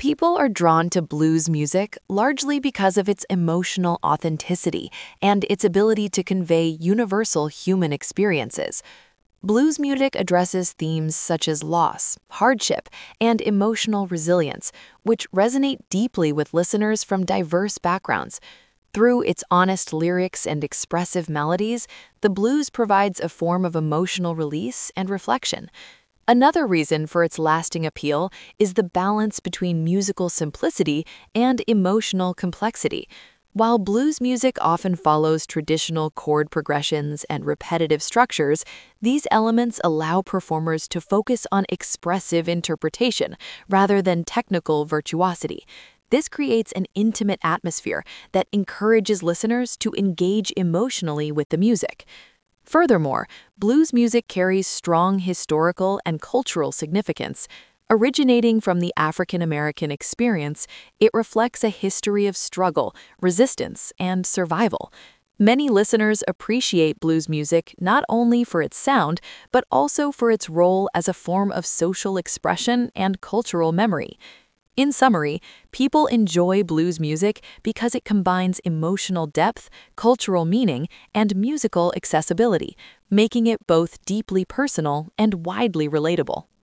People are drawn to blues music largely because of its emotional authenticity and its ability to convey universal human experiences. Blues music addresses themes such as loss, hardship, and emotional resilience, which resonate deeply with listeners from diverse backgrounds. Through its honest lyrics and expressive melodies, the blues provides a form of emotional release and reflection. Another reason for its lasting appeal is the balance between musical simplicity and emotional complexity. While blues music often follows traditional chord progressions and repetitive structures, these elements allow performers to focus on expressive interpretation rather than technical virtuosity. This creates an intimate atmosphere that encourages listeners to engage emotionally with the music. Furthermore, blues music carries strong historical and cultural significance. Originating from the African American experience, it reflects a history of struggle, resistance, and survival. Many listeners appreciate blues music not only for its sound, but also for its role as a form of social expression and cultural memory. In summary, people enjoy blues music because it combines emotional depth, cultural meaning, and musical accessibility, making it both deeply personal and widely relatable.